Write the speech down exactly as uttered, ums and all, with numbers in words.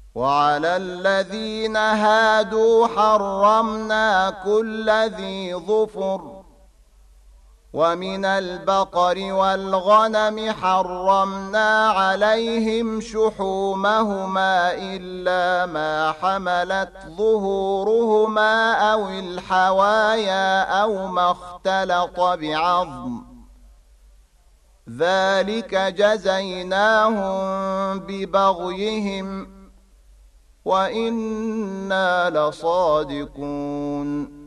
وعلى الذين هادوا حرمنا كل ذي ظفر، ومن البقر والغنم حرمنا عليهم شحومهما إلا ما حملت ظهورهما أو الحوايا أو ما اختلط بعظم، ذلك جزيناهم ببغيهم وإنا لصادقون.